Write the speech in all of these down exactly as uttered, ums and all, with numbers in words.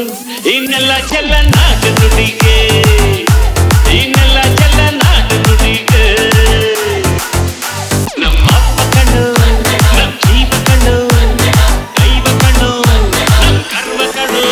ಇನ್ನೆಲ್ಲ ಚೆಲ್ಲ ನಾಡು ನುಡಿಗೆ ಇನ್ನೆಲ್ಲ ಚೆಲ್ಲ ನಾಡು ನುಡಿಗೆ ನಮ್ಮ ಅಪ್ಪ ಕಣ್ಣು ನಮ್ಮ ಜೀವ ಕಣ್ಣು ದೈವ ಕಣ್ಣು ನಮ್ಮ ಕರ್ಮ ಕಣ್ಣು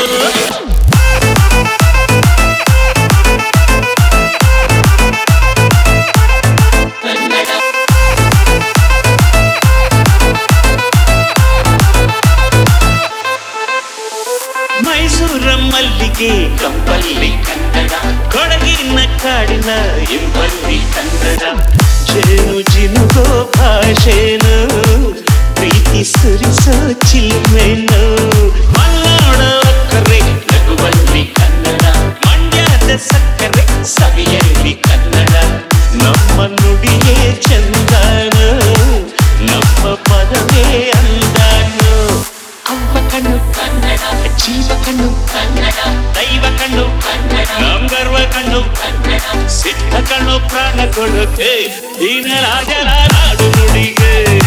ಮೈಸೂರ ಮಲ್ಲಿಗೆ ಕಂಪಲ್ಲಿ ಕನ್ನಡ ಕೊಡಗಿನ ಕಾಡಿನ ಇಂಪಲ್ಲಿ ಕನ್ನಡ ಜೇನು ಜಿನುಗೋ ಭಾಷೆನು ಪ್ರೀತಿ ಸುರಿಸೋ ಚಿಲ್ಮೆನು ಮಲ್ನಾಡ ಕರೆ ನಗುವಲ್ಲಿ ಕನ್ನಡ ಮಂಡ್ಯದ ಸಕ್ಕರೆ ಸವಿಯಲ್ಲಿ ಕನ್ನಡ ನಮ್ಮ ನುಡಿಯೇ ಚಂದನು ನಮ್ಮ ಪದವೇ ಅಂದನು ಅವ್ವ ಕಣ್ಣು ಕನ್ನಡ ಜೀವ ಕಣ್ಣು ಕನ್ನಡ ದೈವ ಕಣ್ಣು ಕನ್ನಡ ನಮ್ ಗರ್ವ ಕಣ್ಣು ಕನ್ನಡ ಸಿದ್ಧ ಕಣ್ಣು ಪ್ರಾಣ ಕೊಡುತ್ತೆ ದೀನ ರಾಜರ ನಾಡು ನುಡಿಗೆ